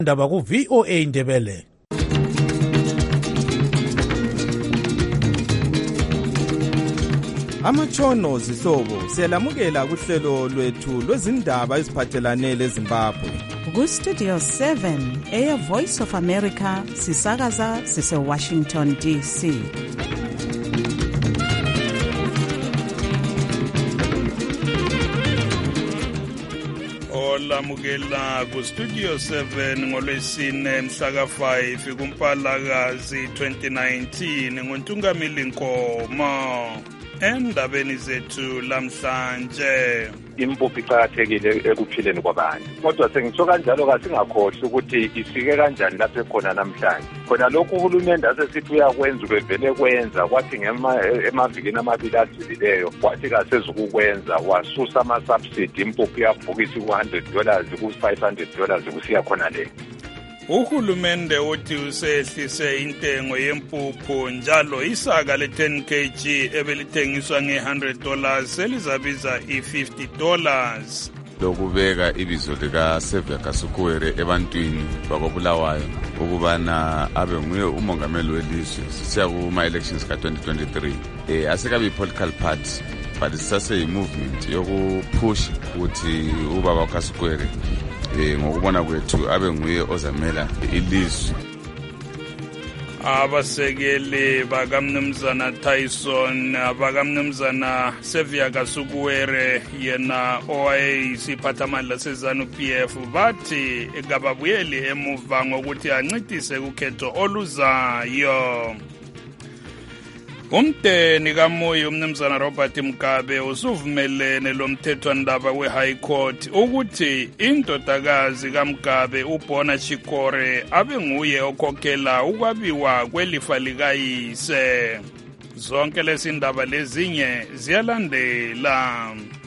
Ndaba ku VOA Ndebele. Amatshono zihlobo siyalamukela kuhlelo lwethu lwezindaba eziphathelane leZimbabwe. Ku Studio 7 Air Voice of America sisakaza sise Washington DC. Olamukela ku Studio 7 ngolwesine mhla ka-5 kuMpalakazi 2019 nguNtungamili Nkomo. Endabeni zethu lamhlanje, impuphu iqakathekile ekuphileni kwabantu, kodwa sengitsho kanjalo kasingakhohlwa ukuthi ifike kanjani lapho ekhona namhlanje. Khona lokhu uhulumende asesithi uyakwenza ubevele kwenza, kwathi emavikini amabili adlulileyo kwathi kasezukukwenza, wasusa ama-subsidy, impuphu yavukisa ku-$100 ku-$500 kusiya khona le. Uhulumende uthi usehlise intengo yempuphu njalo isaka le-10 kg ebelithengiswa nge-$100 selizabiza i-$50. Lokubeka ibizo lika-Xavier Kasukuwere ebantwini bakobulawayo ukubana abe nguye umongameli welizwe sisiya kuma-elections ka-2023. Asekabi yi-political party but sisase-movement yokuphusha ukuthi ubaba Kasukuwere ngokubona kwethu abe nguye ozamela ilizwe. Abasekeli bakamnumzana Tyson bakamnumzana Xavier Kasukuwere yena owayeyisiphathamandla seZANU-PF bathi kababuyeli emuva ngokuthi ancitise ukhetho oluzayo. Umdeni kaMuyi umnumzana Robert Mugabe usuvumelene lomthethwandaba we-High Court ukuthi indodakazi kaMugabe uBona Chikore abe nguye okhokhela ukwabiwa kwelifa likayise. Zonke lezi ndaba lezinye ziyalandela.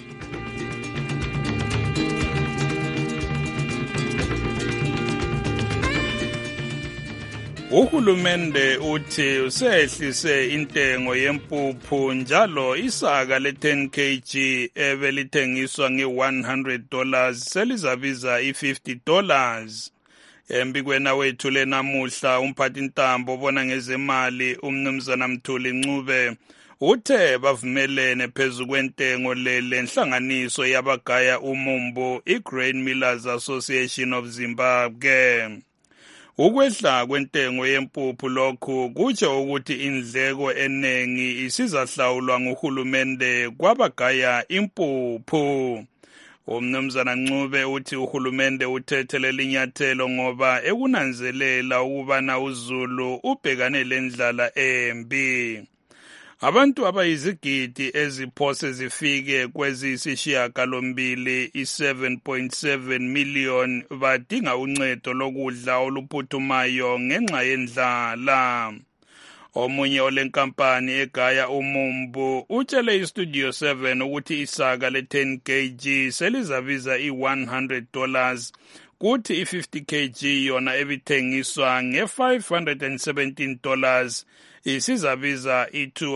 Uhulumende uthi usehlise intengo yempuphu njalo isaka le-10 kg ebelithengiswa nge-$100 selizabiza i-$50. Embikweni wethu lenamuhla umphathintambo obona ngezemali umnumzana Mthuli Ncube uthe bavumelene phezu kwentengo lenhlanganiso yabagaya umumbu i-Grain Millers Association of Zimbabwe. Ukwehla kwentengo yempuphu lokhu kutsho ukuthi indleko eningi isizahlawulwa nguhulumende kwabagaya impuphu. Umnumzana Ncube uthi uhulumende uthethele linyathelo ngoba ekunanzelela ukubana uZulu ubhekane lendlala embi. Abantu abayizigidi eziphose zifike kweziyisishiyagalombili i-7.7 million badinga uncedo lokudla oluphuthumayo ngenxa yendlala. Omunye olenkampani egaya umumbu utshele iStudio 7 ukuthi isaka le-10 kg selizabiza i-$100 kuthi i-50 kg yona ebithengiswa nge-$517 isizabiza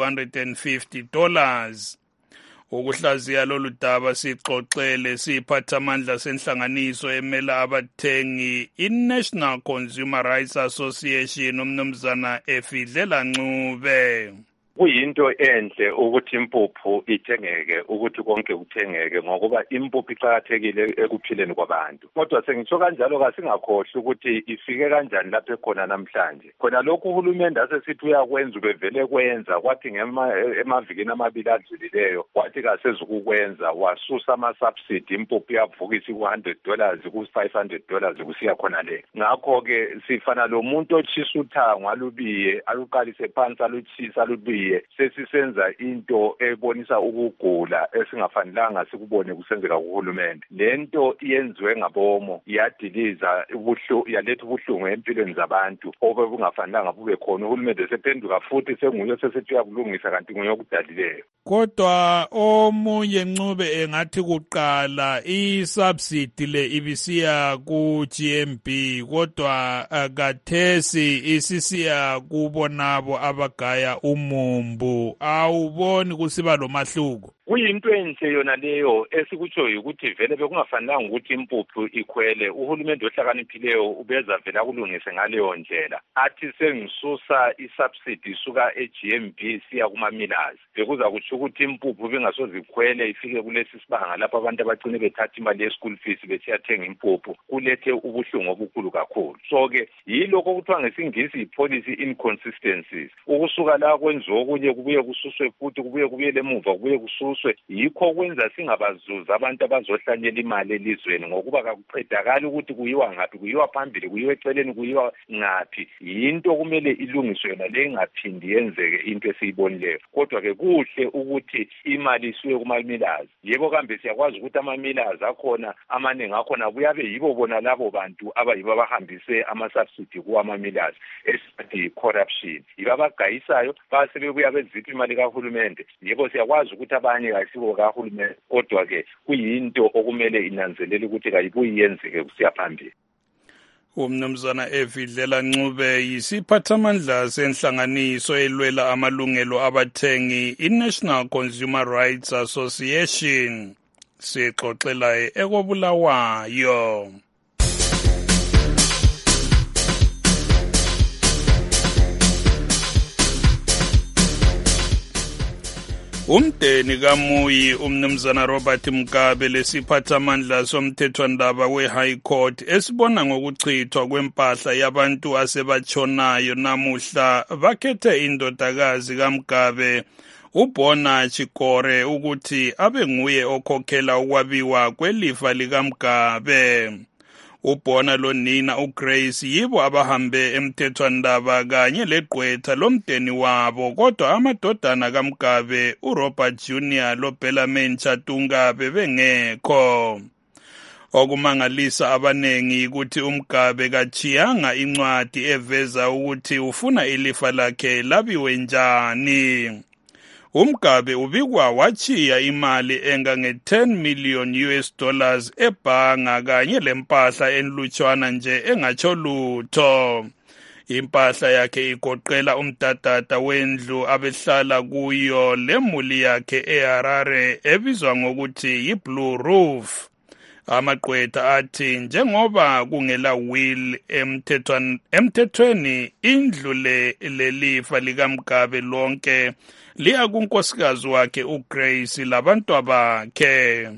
i-$250. Ukuhlaziya lolu daba sixoxele siphathamandla senhlanganiso emela abathengi i-National Consumer Rights Association umnumzana Efidlela Ncube. Kuyinto enhle ukuthi impuphu ithengeke, ukuthi konke kuthengeke ngokuba impuphu iqakathekile ekuphileni kwabantu. Kodwa sengitsho kanjalo kasingakhohlwa ukuthi ifike kanjani lapho ekhona namhlanje. Khona lokhu uhulumende asesithi uyakwenza ubevele kwenza, kwathi emavikini amabili adlulileyo kwathi kasezukukwenza, wasusa ama-subsidy, impuphu yavukisa ku-$100 ku-$500 kusiya khona le. Ngakho-ke sifana lo muntu otshisa uthango alubiye, aluqalise phansi, alutshisa alubiye, sesisenza into ebonisa ukugula esingafanelanga sikubone kusenzeka kuhulumende. Lento iyenziwe ngabomo, iyadiliza yaletha ubuhlungu empilweni zabantu obungafanelanga bube khona. Uhulumende sephenduka futhi senguye sesithi uyakulungisa kanti nguye okudalileyo. Kodwa omunye Ncube engathi kuqala i-subsidy le ibisiya ku-GMB kodwa kathesi isisiya kubonabo abagaya umumbu. Awuboni kusiba lomahluko? Kuyinto enhle yona leyo esikutsho ukuthi vele bekungafanelanga ukuthi impuphu ikhwele. Uhulumende ohlakaniphileyo ubeza vele akulungise ngaleyo ndlela. Athi sengisusa isubsidy suka eGMB siya kuma-millers. Bekuza kutsho ukuthi impuphu bengasozikhwele ifike kulesi sibanga lapho abantu abagcine bethatha imali ye-school fees besiyathenga impuphu. Kulethe ubuhlungu obukhulu kakhulu. So-ke yilokho okuthiwa ngesingisi i-policy inconsistencies. Ukusuka la kwenziwa okunye kubuye kususwe futhi kubuye kubuyele emuva kubuye kususwe. Yikho kwenza singabazuza abantu abazohlanyela imali elizweni ngokuba kakuqedakali ukuthi kuyiwa ngaphi, kuyiwa phambili, kuyiwa eceleni, kuyiwa ngaphi. Yinto kumele ilungiswe yona le ingaphindi yenzeke into esiyibonileyo. Kodwa ke kuhle ukuthi imali isuke kuma-millers. Yebo kambe siyakwazi ukuthi ama-millers akhona amaningi akhona buyabe yibo bona labo bantu abayibo abahambise ama-subsidy kuwama-millers esithi corruption. Yibo abagayisayo base bebuya bezipha imali kahulumende. Yebo siyakwazi ukuthi abanye ayisibo kahulumende, kodwa ke kuyinto okumele inanzelele ukuthi kayibuyi yenzeke kusiya phambili. Umnumzana Evidlela Ncube yisiphathamandla senhlanganiso elwela amalungelo abathengi iNational Consumer Rights Association. Sixoxela ekobulawayo. Umdeni kaMuyi umnumzana Robert Mugabe lesiphathamandla somthethwandaba we-High Court esibona ngokuchithwa kwempahla yabantu asebatshonayo namuhla bakhethe indodakazi kaMugabe uBona Chikore ukuthi abe nguye okhokhela ukwabiwa kwelifa likaMugabe. uBona lonina uGrace yibo abahambe emthethwandaba kanye legqwetha lomdeni wabo, kodwa amadodana kaMugabe uRobert Jr loBellarmine Chatunga bebengekho. Okumangalisa abanengi ukuthi uMugabe kachiyanga incwadi eveza ukuthi ufuna ilifa lakhe labiwe njani. uMugabe ubikwa wachiya imali engange-10 million US dollars ebhanga kanye lempahla enlutshwana nje engatsho lutho. Impahla yakhe igoqela umdadada wendlu abehlala kuyo lemuli yakhe eHarare ebizwa ngokuthi yiBlue Roof. Amagqwetha athi njengoba kungela will emthethweni indlu lelifa likaMugabe lonke liya kunkosikazi wakhe uGrace labantu bakhe.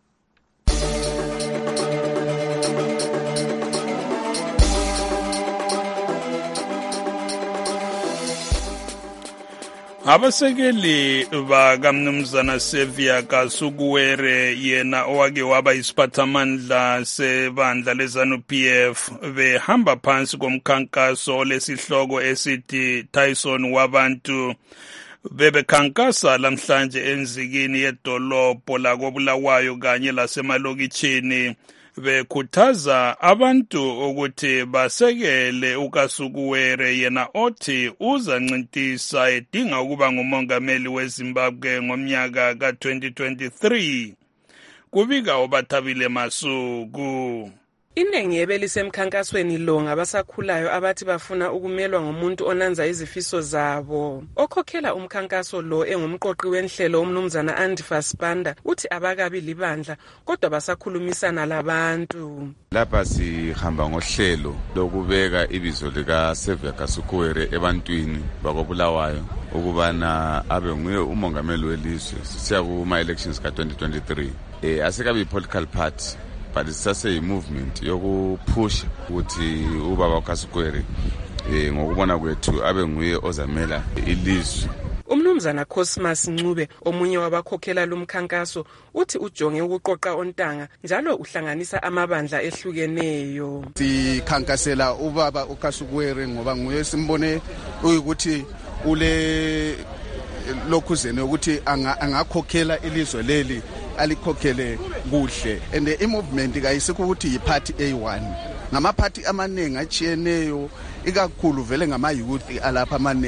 Abasekeli bakamnumzana Sevia Kasukuwere yena owake waba isiphathamandla sebandla leZANU-PF behamba phansi komkhankaso lesihloko esithi Tyson wabantu bebekhankasa lamhlanje enzikini yedolobho lakobulawayo kanye lasemalokitshini bekhuthaza abantu ukuthi basekele uKasukuwere yena othi uzancintisa edinga ukuba ngumongameli weZimbabwe ngomnyaka ka-2023. Kubika obathabile Masuku. Iningi ebelisemkhankasweni lo ngabasakhulayo abathi bafuna ukumelwa ngomuntu onanza izifiso zabo. Okhokhela umkhankaso lo engumqoqi wenhlelo umnumzana Andifa Spanda uthi abakabi libandla kodwa basakhulumisana labantu. Lapha sihamba ngohlelo lokubeka ibizo lika Sevia Kasukuwere ebantwini bakobulawayo ukubana abe nguye umongameli welizwe sisiya kuma elections ka-2023. Asikabi political party but sisase movement yokuphusha ukuthi ubaba uKasukuwere ngokubona kwethu abe nguye ozamela ilizwe. Umnumzana Cosmas Ncube omunye wabakhokhela lumkhankaso uthi ujonge ukuqoqa ontanga njalo uhlanganisa amabandla ehlukeneyo. Sikhankasela ubaba uKasukuwere ngoba nguye simbone ukuthi ule lokhuzene ukuthi angakhokhela ilizwe leli alikhokhele kuhle, and i-movement kayisikho ukuthi yi-party A1 ngama-party amaningi achiyeneyo ikakhulu vele ngama-youth alapha amaningi.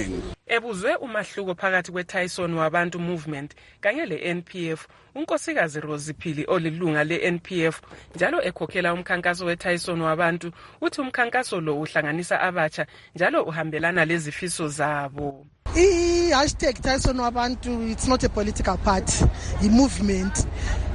Ebuzwe umahluko phakathi kweTyson wabantu movement kanye le-NPF, unkosikazi Rosiphili olilunga le-NPF njalo ekhokhela umkhankaso weTyson wabantu uthi umkhankaso lo uhlanganisa abatsha njalo uhambelana lezifiso zabo. I-hashtag Tyson wabantu, it's not a political party, i-movement.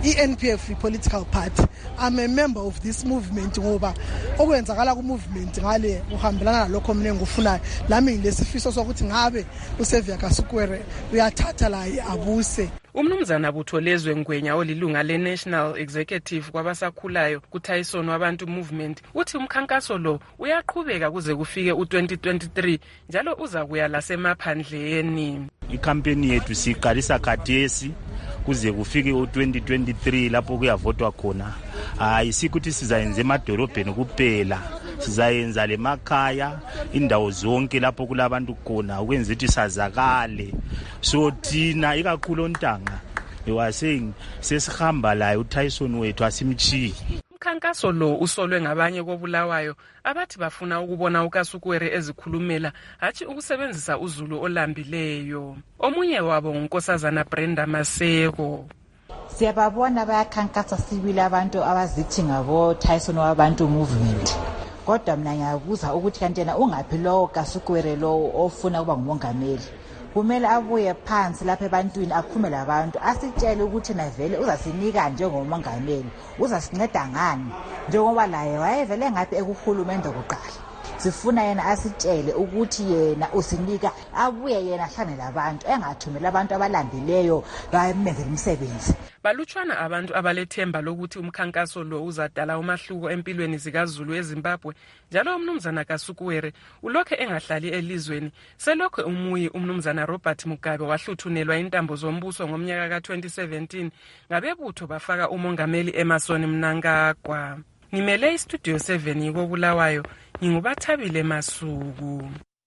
I-NPF i-political party. I'm a member of this movement ngoba okwenzakala ku-movement ngale uhambelana nalokho mina engifunayo. Lami ngilesifiso sokuthi ngabe uSevia Kasukuwere uyathatha la abuse. Umnumzana Butholezwe Ngwenya olilunga le-National Executive kwabasakhulayo kuTyson wabantu movement uthi umkhankaso lo uyaqhubeka kuze kufike u-2023 njalo uza kuya lasemaphandleni. Ikampeni yethu siqalisa khathesi kuze kufike u-2023 lapho kuyavotwa khona. Isikuthi sizayenza emadolobheni kuphela, sizayenza lemakhaya indawo zonke lapho kulabantu khona ukwenza ukuthi sazakale. So thina ikakhulu ontanga ewaseng sesihamba la uTyson wethu asimchiyi. Umkhankaso lo usolwe ngabanye koBulawayo abathi bafuna ukubona uKasukuwere ezikhulumela hathi ukusebenzisa uZulu olambileyo. Omunye wabo ngunkosazana Brenda Maseko. Siyababona bayakhankasa sibili abantu abazithi ngabo Tyson wabantu movement. Kodwa mina ngiyabuza ukuthi kanti yena ungaphi lo Kasukuwere lo ofuna kuba ngumongameli. Kumele abuye phansi lapha ebantwini akhume labantu asitshele ukuthi navele uzasinika njengomongameli, uzasinceda ngani njengoba laye wayevele ngathi ekuhulumende kuqala. Sifuna yena asitshele ukuthi yena usinika, abuye yena ahlane labantu engathumela abantu abalandileyo bayemenzela umsebenzi. Balutshwana abantu abalethemba lokuthi umkhankaso lo uzadala umahluko empilweni zikaZulu eZimbabwe njalo umnumzana Kasukuwere ulokho engahlali elizweni selokho umuyi umnumzana Robert Mugabe wahluthunelwa intambo zombuso ngomnyaka ka-2017 ngabebutho bafaka umongameli Emmerson Mnangagwa. Ngimele iStudio 7 yikoBulawayo, nginguBathabile Masuku.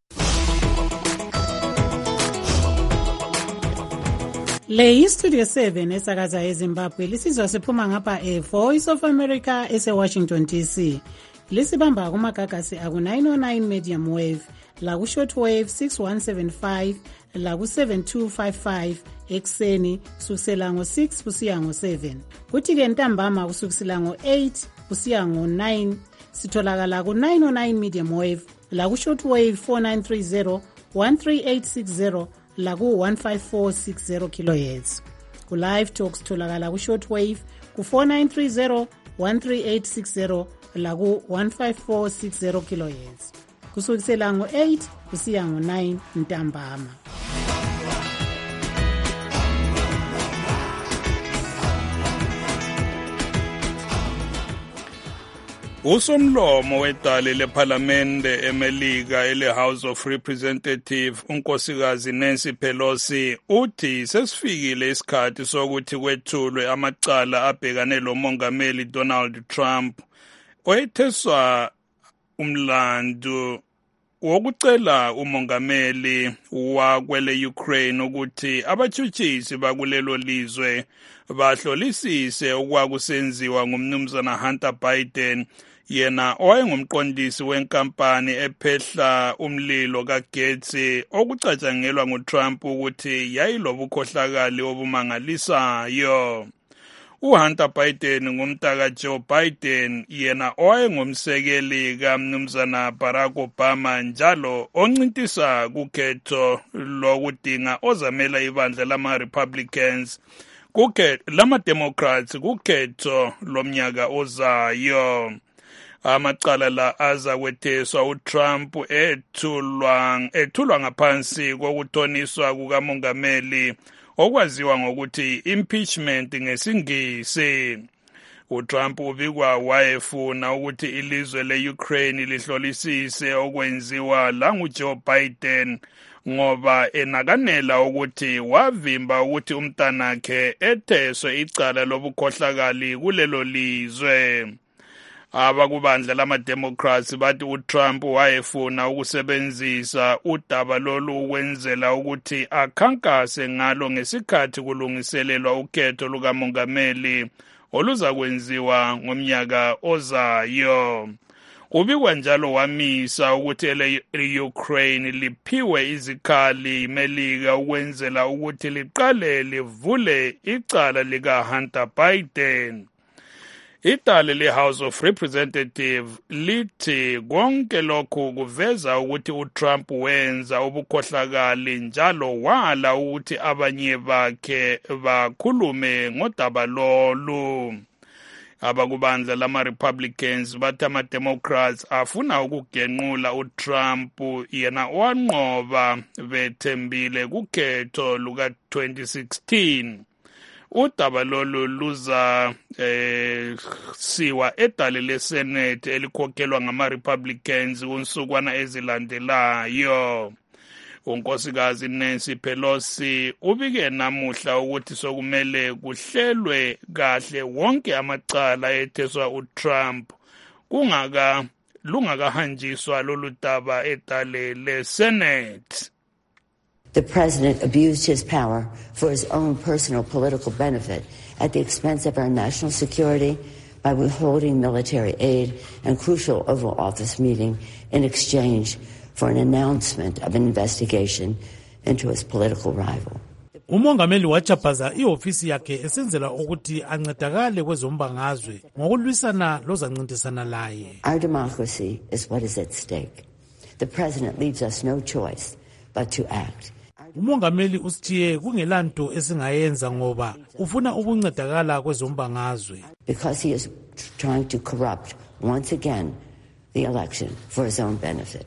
Le iStudio 7 esakaza eZimbabwe lisizwa siphuma ngapha Voice of America eseWashington DC. Lisibamba kumagagasi aku-909 medium wave, laku-short wave 6175, laku-7255 ekseni kusukisela ngo-6 kusiya ngo-7. Kuthi-ke ntambama kusukisela ngo-8 kusiya ngo-9 sitholakala ku-909 medium wave, laku-short wave 4930, 13860, laku-15460 kHz. Ku-live talk sitholakala ku-short wave ku-4930, 13860, laku-15460 kHz. Kusukisela ngo-8 kusiya ngo-9 ntambama. Usomlomo wedale lephalamende eMelika ele-House of Representatives unkosikazi Nancy Pelosi uthi sesifikile isikhathi sokuthi kwethulwe amacala abhekane lomongameli Donald Trump oyetheswa umlandu wokucela umongameli wakwele Ukraine ukuthi abatshutshisi bakulelo lizwe bahlolisise okwakusenziwa ngumnumzana Hunter Biden, yena owayengumqondisi wenkampani ephehla umlilo kagetsi okucatshangelwa nguTrump ukuthi yayilobukhohlakali obumangalisayo. uHunter Biden ngumntaka Joe Biden, yena owayengumsekeli kaMnumzana Barack Obama njalo oncintisa kukhetho lokudinga ozamela ibandla lama-Republicans lama-Democrats kukhetho lomnyaka ozayo. Amacala la aza kwetheswa uTrump ethulwa ngaphansi kokuthoniswa kukamongameli okwaziwa ngokuthi impeachment ngesingisi. uTrump ubikwa wayefuna ukuthi ilizwe le-Ukraine lihlolisise okwenziwa la nguJoe Biden ngoba enakanela ukuthi wavimba ukuthi umntanakhe etheswe icala lobukhohlakali kulelo lizwe. Abakubandla lama-Democrats bathi uTrump wayefuna ukusebenzisa udaba lolu ukwenzela ukuthi akhankase ngalo ngesikhathi kulungiselelwa ukhetho lukamongameli oluza kwenziwa ngomnyaka ozayo. Ubikwa njalo wamisa ukuthi Ukraine liphiwe izikhali Melika ukwenzela ukuthi liqale livule icala lika Hunter Biden. Itale le-House of Representatives lithi konke lokhu kuveza ukuthi uTrump wenza ubukhohlakali njalo wala ukuthi abanye bakhe bakhulume ngodaba lolu. Abakubandla lama-Republicans bathi ama-Democrats afuna ukugenqula uTrump yena wanqoba bethembile kukhetho luka-2016. Udaba lolu luza siwa edale leSenate elikhokhelwa ngama-Republicans kunsukwana ezilandelayo. Unkosikazi Nancy Pelosi ubike namuhla ukuthi sokumele kuhlelwe kahle wonke amacala etheswa uTrump lungakahanjiswa lolu daba edale leSenate. The president abused his power for his own personal political benefit at the expense of our national security by withholding military aid and crucial Oval Office meeting in exchange for an announcement of an investigation into his political rival. Umongameli wachaphaza ihofisi yakhe esenzela ukuthi ancedakale kwezombangazwe ngokulwisana lozancintisana laye. Our democracy is what is at stake. The president leaves us no choice but to act. Umongameli usithiye kungelanto esingayenza ngoba ufuna ukuncedakala kwezombangazwe. Because he is trying to corrupt once again the election for his own benefit.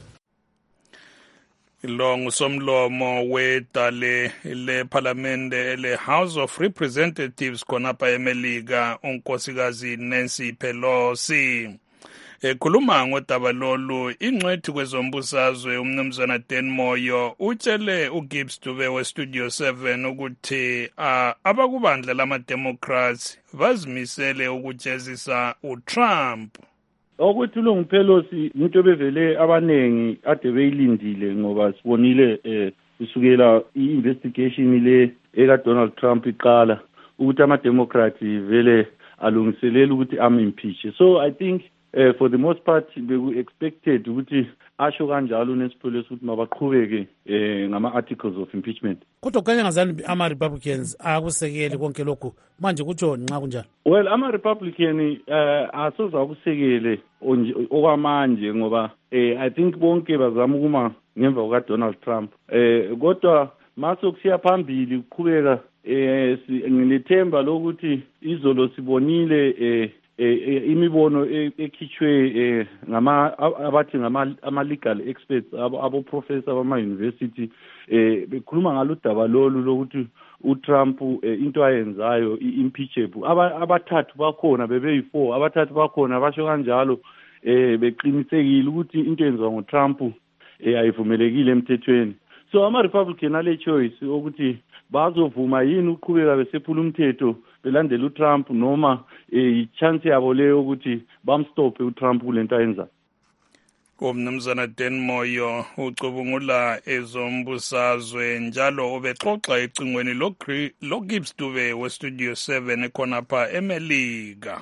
Lo ngusomlomo wedale leParliamente le-House of Representatives khonapha eMelika unkosikazi Nancy Pelosi. Ekhuluma ngodaba lolu ingcwethi kwezombusazwe umnumzana Dan Moyo utshele uGibbs Dube weStudio 7 ukuthi abakubandla lama-Democrats bazimisele ukujezisa uTrump. Ukuthi lo nguPelosi into bevele abanengi ade beyilindile ngoba sibonile kusukela i-investigation le eka Donald Trump iqala ukuthi ama-Democrats vele alungiselela ukuthi am-impeach. So I think for the most part we expected ukuthi asho kanjalo nesiphelesi ukuthi mabaqhubeke ngama-articles of impeachment. Kodwa kanye ngazani ama-Republicans akusekeli konke lokhu manje kutsho nxa kunjalo? Well, ama-Republican asoze akusekele okwamanje ngoba I think bonke bazama ukuma ngemva kuka-Donald Trump. Kodwa masokusiya phambili kuqhubeka ngilethemba lokuthi izolo sibonile imibono ekhitshwe abathi ama-legal experts abo-professor bama-university bekhuluma ngalo daba lolu lokuthi uTrump into ayenzayo i-impeachable. Abathathu bakhona bebeyi-4 abathathu bakhona basho kanjalo beqinisekile ukuthi into yenziwa nguTrump ayivumelekile emthethweni. So ama-Republican ale choice ukuthi bazovuma yini uqhubeka besephula umthetho belandela uTrump noma i-chance yabo leyo ukuthi bamstophe uTrump kulento ayenza. Umnumzana Dan Moyo ucubungula ezombusazwe njalo ubexoxa ecingweni loGibbs Dube weStudio 7 ekhonapha eMelika.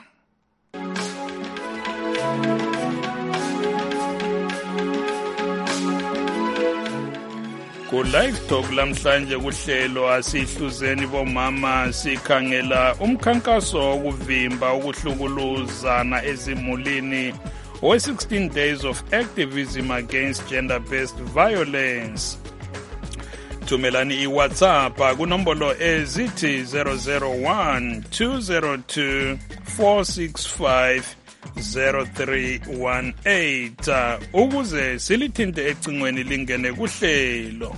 Ku-Live Talk lamhlanje kuhlelo asihluzeni bomama sikhangela umkhankaso wokuvimba ukuhlukuluzana ezimulini we-16 days of activism against gender-based violence. Thumelani iWhatsApp kunombolo ezithi 001 202 465 0318 ukuze silithinte ecingweni lingene kuhlelo.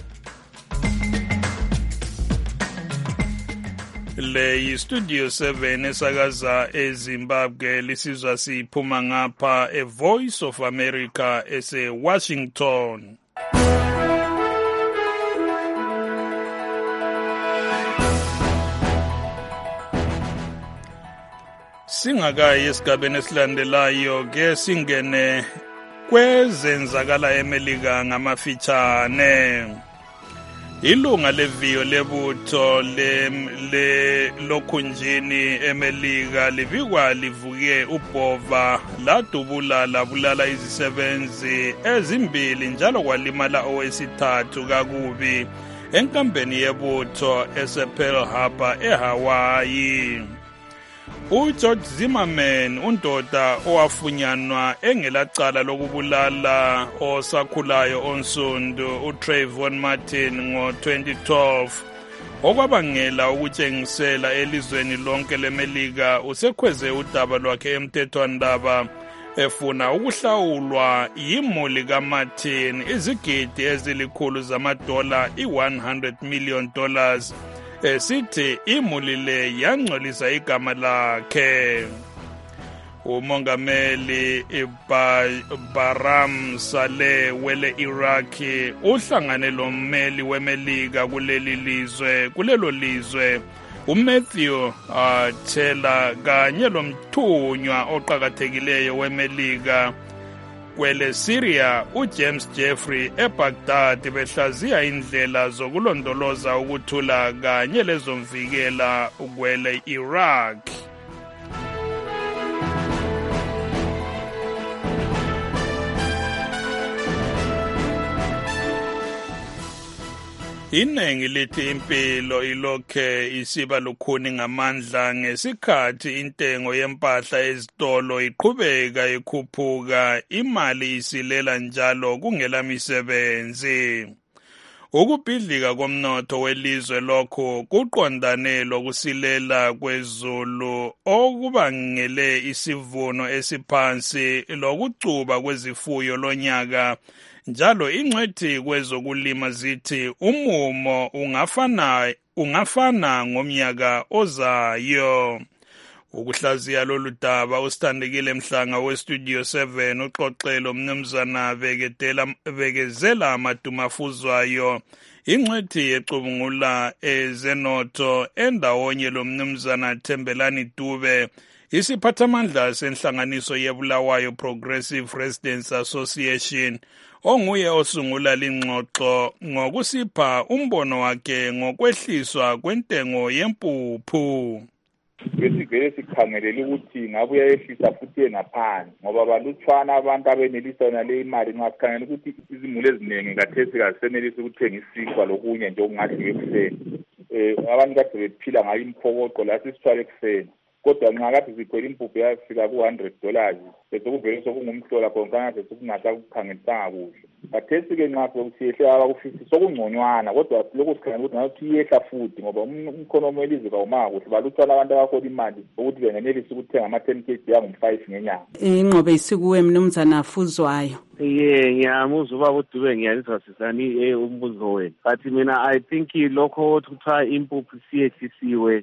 Le yiStudio 7 esakaza eZimbabwe lisizwa siphuma ngapha eVoice of America ese-Washington. Singakayi esigabeni esilandelayo ke singene kwezenzakala eMelika ngamafitshane. Ilunga leviyo lebutho lokhunjini eMelika libikwa livuke ubhova ladubula labulala izisebenzi ezimbili njalo kwalimala owesithathu kakubi enkambeni yebutho esePearl Harbor eHawaii. uGeorge Zimmerman undoda owafunyanwa engelacala lokubulala osakhulayo onsundu uTrayvon Martin ngo-2012 okwabangela ukutshengisela elizweni lonke leMelika usekhweze udaba lwakhe emthethwandaba efuna ukuhlawulwa yimuli kaMartin izigidi ezilikhulu zamadola $100 million esithi imuli le yangcolisa igama lakhe. Umongameli Barham Saleh wele Iraqi uhlangane lommeli weMelika kulelo lizwe uMatthew Taylor kanye lomthunywa oqhakathekileyo weMelika kwele Syria uJames Jeffrey eBaghdad behlaziya indlela zokulondoloza ukuthula kanye lezomvikela kwele Iraq. Inengi lithi impilo ilokhe isiba lukhuni ngamandla ngesikhathi intengo yempahla ezitolo iqhubeka ikhuphuka imali isilela njalo kungela misebenzi. Ukubhidlika komnotho welizwe lokho kuqondane lokusilela kwezulu okubangele isivuno esiphansi lokucuba kwezifuyo lonyaka. Njalo ingcwethi kwezokulima zithi umumo ungafana ngomnyaka ozayo. Ukuhlaziya lolu daba usithandekile Mhlanga weStudio 7 uxoxelo mnumzana Bekezela Madumafuzwayo ingcwethi ecubungula ezenotho endawonye lo mnumzana Thembelani Dube isiphathamandla senhlanganiso yeBulawayo Progressive Residents Association onguye osungula lingxoxo ngokusipha umbono wakhe ngokwehliswa kwentengo yempuphu. Besivele sikhangelele ukuthi ngabe uyayehlisa futhi ngaphansi ngoba balutshwana abantu abenelisa nale imali nxa sikhangela ukuthi izimuli eziningi kathesi kazisenelisa ukuthenga isinkwa lokunye nje okungadliwa ekuseni. Abantu kade bephila ngayo imphokoqo la sisithwala ekuseni. Kodwa nxa kade sikhwela impuphu yafika ku$100 bese kuvele sokungumhlola khona kade sokungasakukhangelisanga kuhle. Kathesi-ke nxa sokusiyehle abaku-50 sokungconywana kodwa lokhu sikhangela ukuthi ngathi iyehla futhi ngoba umkhonomi welizwe kawumanga kuhle balutshwana abantu abahola imali ukuthi bengenelisa ukuthenga ama-10 kg yangu-5 ngenyanga. Ingqobe isikuwe mnumzana Fuzwayo. Ngiyamuzwa ubaba uDube ngiyalizwasisani umbuzo wenu but mina I think lokho kuthiwa impuphu siyehlisiwe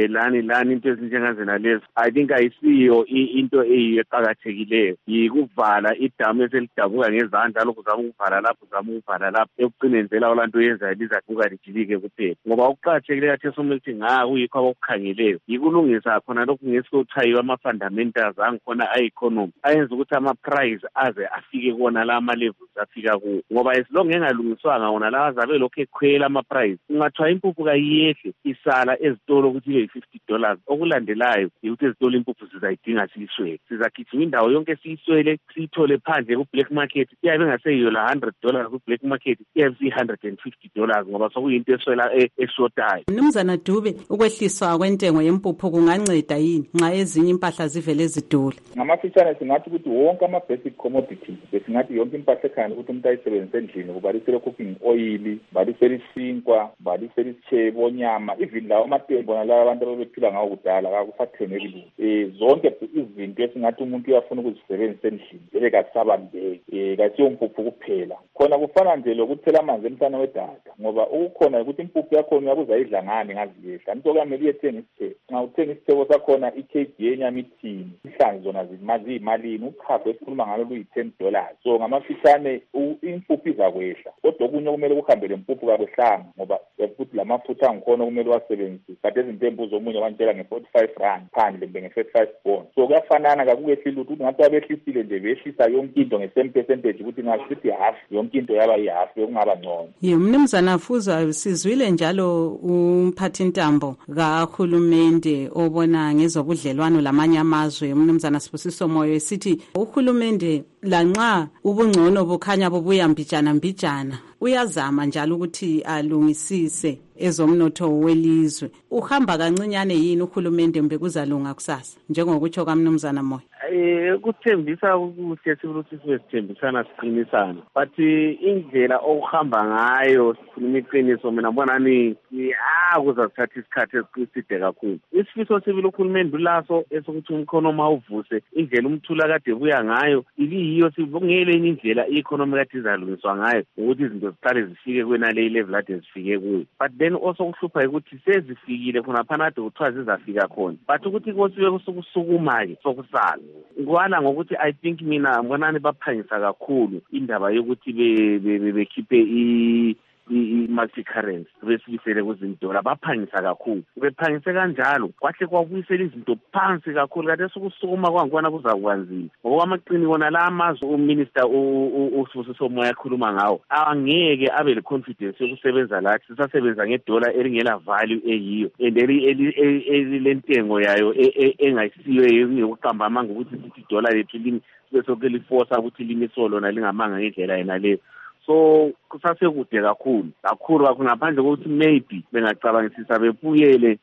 lani into ezinjengazena lezo I think ayisiyo into eqhakathekileyo yikuvala idamu eselidabuka ngezandla lokhu zama ukuvala lapho ekugcineni vela olanto yenza lizaguka lijilike kuphela ngoba ukuqhakathekile kathi somele ukuthi kuyikho abakukhangeleyo yikulungisa khona lokhu ngesikuthiwa ama-fundamentals angikhona a-economy ayenza ukuthi ama-price aze afike kona la ama-levels afika kuwo ngoba esilonge engalungiswanga wona la azabe lokhu ekhwela ama-price kungathiwa impuphu kayiyehle isala ezitolo ukuthi ibe $50 okulandelayo yikuthi ezitolo impuphu sizayidinga siyiswele sizagijima indawo yonke siyiswele siyithole phandle ku-black market iyabe engaseyiyo la $100 ku-black market iyabe siyi-$150 ngoba sokuyinto eswela eshotayo. Mnumzana Dube ukwehliswa kwentengo yempuphu kunganceda yini nxa ezinye impahla zivele zidula? Ngamafitshane singathi ukuthi wonke ama-basic commodities besingathi yonke impahla ekhanda ukuthi umuntu ayisebenzise endlini kubalisele cooking oil balisele isinkwa balisele isitshebo onyama even lawo amatembo nalawo abantu ababephila ngawo kudala kakusathengeki zonke izinto esingathi umuntu uyafuna ukuzisebenzisa endlini vele kasabambeki kasiyo mpuphu kuphela khona kufana nje lokuthela amanzi emhlane wedada ngoba ukukhona ukuthi impuphu yakhona uyakuzayidla ngani ngaziyehla into kuyamele uyethenga isithebo nxa uthenga isithebo sakhona i-kg yenyama ithini ihlanzi zona ziyimalini uchago esikhuluma ngalo luyi-$10 so ngamafitshane impuphu izakwehla kodwa okunye kumele kuhambe le mpuphu kakwehlanga ngoba futhi lamafutha angikhona kumele wasebenzise kade ezintembu zomunye wantshela nge-45 phandle mbe nge-35 bond. So kuyafanana kakukehlile ukuthi ngathi abehlisile nje behlisa yonke into nge-same percentage ukuthi ngasithi half yonke into yaba yi-half bekungaba ngcono. Mnumzana Fuzwayo, sizwile njalo umphathintambo kahulumende obona ngezobudlelwano lamanye amazwe Mnumzana Sibusiso Moyo esithi uhulumende lanxa ubungcono bukhanya bubuya mbijana uyazama njalo ukuthi alungisise ezomnotho welizwe. Uhamba kancinyane yini uhulumende mbe kuzalunga kusasa njengokutsho kaMnumzana Moyo? Kuthembisa ukuthi sibuthi sithembisana siqinisana, but indlela okuhamba ngayo sikhuluma iqiniso mina ngibonani kuzathatha isikhathi eside kakhulu. Isifiso sibili uhulumende ulaso esokuthi umkhonomi awuvuse indlela umthula kade buya ngayo ibiyiyo sibongele indlela i-economy kade izalungiswa ngayo ukuthi izinto ziqale zifike kwenale level ade zifike kuyo. But then also kuhlupha ukuthi sezifikile khona phana ade kuthiwa zizafika khona, but ukuthi kosibe kusukusukuma-ke sokusala ngwana ngokuthi I think mina ngibonani baphangisa kakhulu indaba yokuthi bekhiphe i-multi-currency besibisele kuzindola baphangisa kakhulu. Bephangise kanjalo kwahle kwabuyisela izinto phansi kakhulu kade sokusukuma kwangwana kuzakwanzima ngoba amaqini kona la amazwe uminister uSibusiso Moyo akhuluma ngawo angeke abe le confidence yokusebenza lathi sisasebenza ngedola elingela value eyiyo and lentengo yayo engayisiyo yokuqamba amanga ukuthi sithi dola lethu bese keliforce ukuthi limisolo lona lingamanga ngendlela yena leyo. So kusasekude kakhulu ngaphandle kokuthi maybe bengacabangisisa bebuyele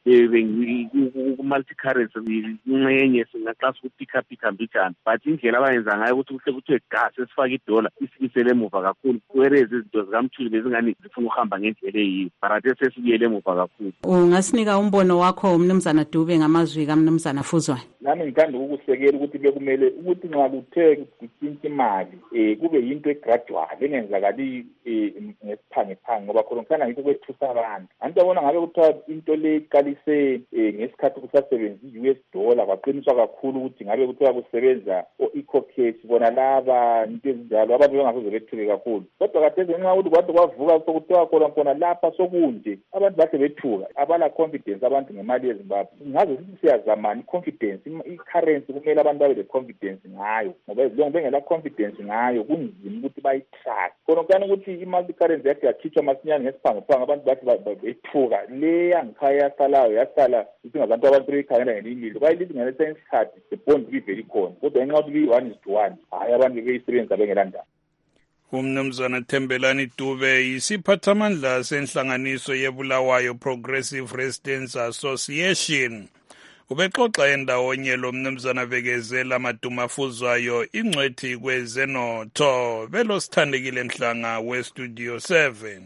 ku-multi-currency incenye singaxasa ukuphikha mbijana, but indlela abayenza ngayo ukuthi kuhle kuthiwe gas esifake idola isibisele emuva kakhulu whereas izinto zikamthuli bezingani zifuna ukuhamba ngendlela eyiyo but sesibuyele emuva kakhulu. Ungasinika umbono wakho Mnumzana Dube ngamazwi kaMnumzana Fuzwayo? Nami ngithanda ukukusekela ukuthi bekumele ukuthi nxa kuthe kutshintsha imali kube yinto egradual engenzakali ngesiphangiphangi ngoba khona kukhana into kwethusa abantu. Angibona ngabe kuthiwa into le iqalise ngesikhathi kusasebenza i-US dollar kwaqiniswa kakhulu ukuthi ngabe kuthiwa kusebenza o-ecocash bona laba into ezinjalo abantu bengasoze bethuke kakhulu, kodwa kade ngenxa yokuthi kwade kwavuka sokuthiwa khona lapha sokunje abantu bahle bethuka abala confidence abantu ngemali yeZimbabwe. Ngaze sithi siyazamana i-confidence i-currency kumele abantu babe le-confidence ngayo ngoba izilongo bengela confidence ngayo kunzima ukuthi bayitrack khona ukuthi i-multi-currency yakhe yakhitshwa masinyane ngesiphangiphangi abantu bathi bethuka le yangikhaya yasala isingabantu abantu beyikhangela ngelinye bayililingele isikhathi the bond ibivele ikhona kodwa ngenxa yokuthi i-1:1 hayi abantu beyisebenzisa bengelandaba. Umnumzana Thembelani Dube yisiphathamandla senhlanganiso yeBulawayo Progressive Residents Association ubexoxa endawonye lo Mnumzana Vekezela Maduma Fuzwayo ingcwethi kwezenotho velo Sithandekile Mhlanga weStudio 7.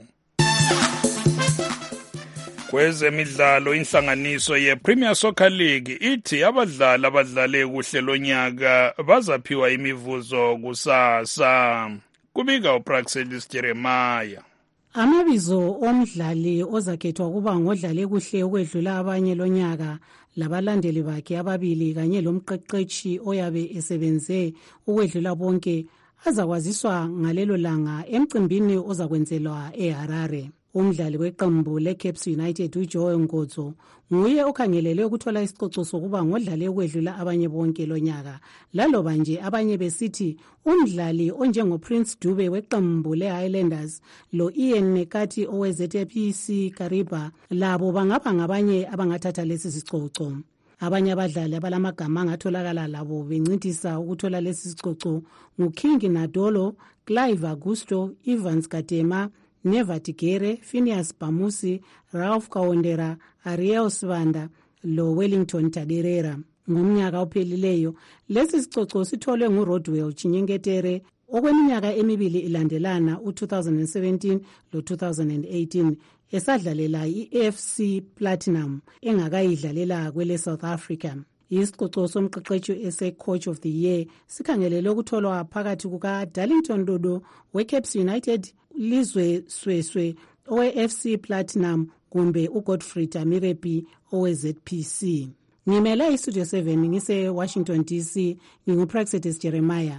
Kwezemidlalo inhlanganiso yePremier Soccer League ithi abadlali abadlale kuhle lonyaka bazaphiwa imivuzo kusasa. Kubika uPraxelis Jeremiah. Amabizo omdlali ozakhethwa kuba ngodlale kuhle ukwedlula abanye lonyaka labalandeli bakhe ababili kanye lomqeqetshi oyabe esebenze ukwedlula bonke azakwaziswa ngalelo langa emcimbini ozakwenzelwa eHarare. Umdlali weqembu leCaps United uJoe Ngozo nguye okhangelele ukuthola isicoco sokuba ngodlale ukwedlula abanye bonke lonyaka. Laloba nje abanye besithi umdlali onjengoPrince Dube weqembu leHighlanders lo Ian Nekati oweZPC Kariba labo bangaba ngabanye abangathatha lesi sicoco. Abanye abadlali abalamagama angatholakala labo bencintisa ukuthola lesi sicoco nguKing Nadolo, Clive Augusto, Evans Katema, Neva Tigere, Phineas Bamusi, Ralph Kawondera, Ariel Sibanda lo Wellington Taderera. Ngomnyaka ophelileyo lesi sicoco sitholwe nguRodwell Chinyengetere okweminyaka emibili ilandelana u2017 lo2018 esadlalela iAFC Platinum engakayidlalela kwele South Africa. Isicoco somqeqeshi ese-Coach of the Year sikhangelele ukutholwa phakathi kuka-Darlington Dodo weCaps United, Lizwe Sweswe owe-FC Platinum kumbe uGodfrey Tamirepi owe-ZPC. Ngimele iStudio 7 ngise-Washington DC, nginguPraxetis Jeremiah.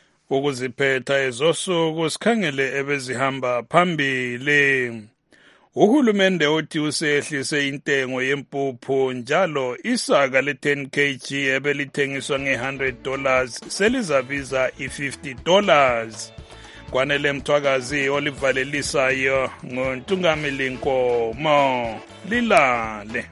Ukuziphetha ezosuku sikhangele ebezihamba phambili. Uhulumende uthi usehlise intengo yempuphu njalo isaka le-10 kg ebelithengiswa nge$100 selizabiza i-$50. Kwanele Mthwakazi olivalelisayo ngoNtungamili Nkomo. Lilale.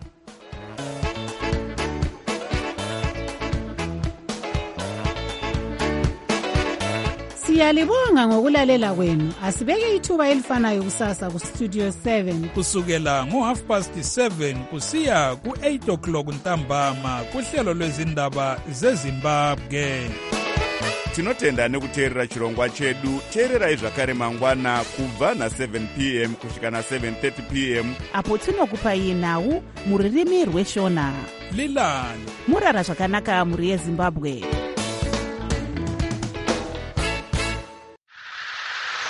Siyalibonga ngokulalela kwenu. Asibeke ithuba elifanayo kusasa ku Studio 7 kusukela ngo7:30 kusiya ku8 o'clock ntambama kuhlelo lwezindaba zeZimbabwe. Tinotenda nekuteerera chirongwa chedu. Teererai zvakare mangwana kubva na7 p.m. kusvika na7:30 p.m. apo tinokupai nhau muririmi rweshona. Lilani murara zvakanaka muri yeZimbabwe.